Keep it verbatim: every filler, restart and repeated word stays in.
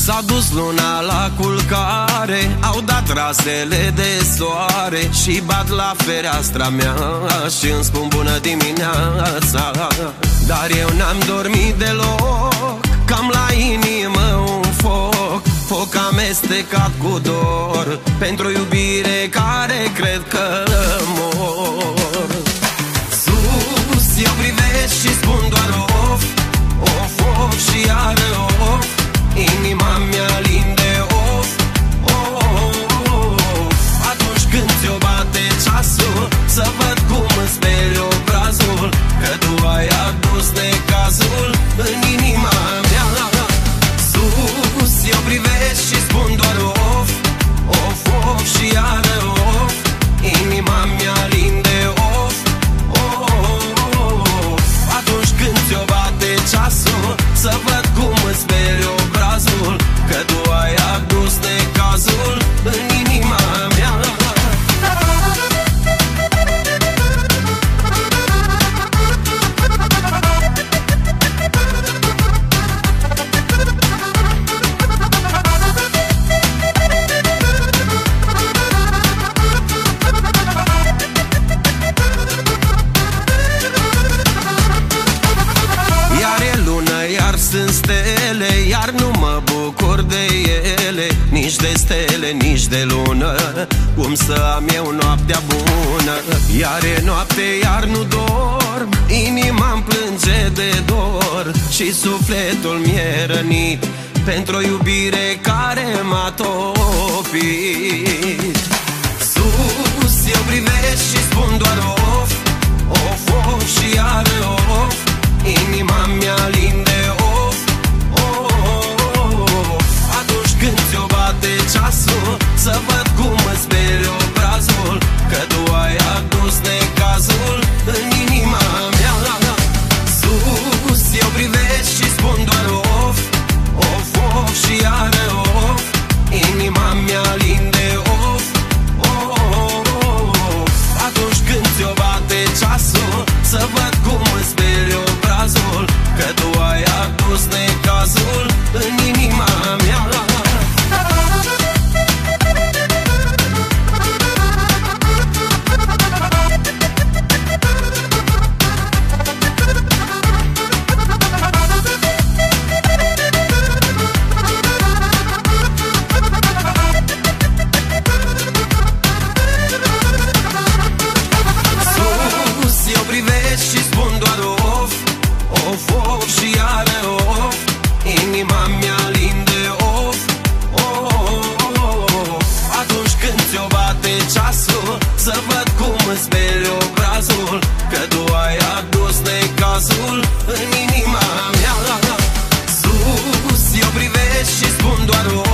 S-a dus luna la culcare, au dat razele de soare și bat la fereastra mea și îmi spun bună dimineața. Dar eu n-am dormit deloc, cam la inimă un foc, foc amestecat cu dor, pentru iubire care cred că mor. Sus eu privesc și spun doar of, of, of și iară of, inima mea linde of, of, of. Atunci când ți-o bate ceasul, să văd cum îți speli obrazul, că tu ai adus necazul în inima mea. Sus eu privesc și spun doar of, of, of și iară of, inima mea linde of, of, of. Atunci când ți-o bate ceasul, să văd cum îți speli obrazul, că tu ai adus necazul în inima mea. Sunt stele, iar nu mă bucur de ele, nici de stele, nici de lună, cum să am eu noaptea bună. Iar e noapte, iar nu dorm, inima-mi plânge de dor și sufletul mi-e rănit pentru o iubire care m-a topit. Sus eu privesc și spun doar of, of, of și iar of, inima mea linde of, când ți-o bate ceasul, să văd cum îți speli obrazul, că tu ai adus necazul în inima mea. Sus eu privesc și spun doar of, of, of și iară of, inima mea linde of, of, of. Atunci când ți-o bate ceasul, să văd cum îți speli obrazul, că tu ai adus necazul în inima mea. Și spun doar of, of, of și iară of, inima mea linde of, of, of. Atunci când ți-o bate ceasul, să văd cum îți speli obrazul, că tu ai adus necazul în inima mea. Sus eu privesc și spun doar of,